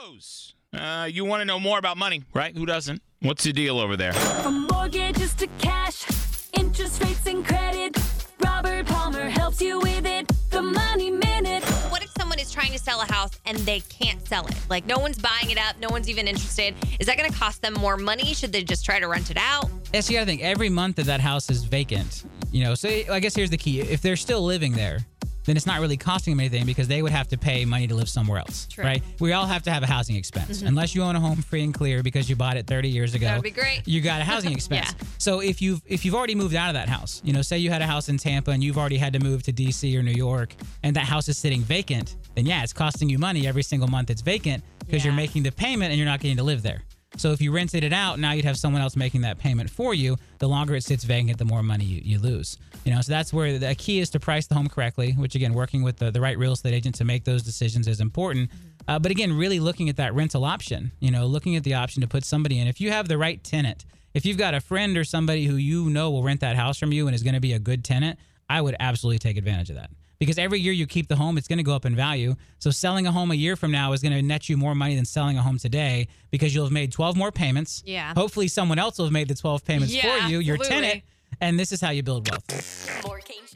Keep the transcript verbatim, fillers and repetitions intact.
Lowe's. Uh, you want to know more about money, right? Who doesn't? What's the deal over there? From mortgages to cash, interest rates and credit, Robert Palmer helps you with it. The Money Minute. What if someone is trying to sell a house and they can't sell it? Like, no one's buying it up. No one's even interested. Is that going to cost them more money? Should they just try to rent it out? Yes, you got to think. Every month that that house is vacant, you know, so I guess here's the key. If they're still living there, then it's not really costing them anything because they would have to pay money to live somewhere else, True. right? We all have to have a housing expense. Mm-hmm. Unless you own a home free and clear because you bought it thirty years ago. That would be great. You got a housing expense. Yeah. So if you've if you've already moved out of that house, you know, say you had a house in Tampa and you've already had to move to D C or New York and that house is sitting vacant, then yeah, it's costing you money every single month it's vacant because Yeah. you're making the payment and you're not getting to live there. So if you rented it out, now you'd have someone else making that payment for you. The longer it sits vacant, the more money you, you lose. You know, so that's where the key is to price the home correctly, which again, working with the, the right real estate agent to make those decisions is important. Uh, but again, really looking at that rental option, you know, looking at the option to put somebody in. If you have the right tenant, if you've got a friend or somebody who you know will rent that house from you and is going to be a good tenant, I would absolutely take advantage of that. Because every year you keep the home, it's going to go up in value. So selling a home a year from now is going to net you more money than selling a home today because you'll have made twelve more payments. Yeah. Hopefully someone else will have made the twelve payments Yeah, for you, your absolutely. tenant, and this is how you build wealth.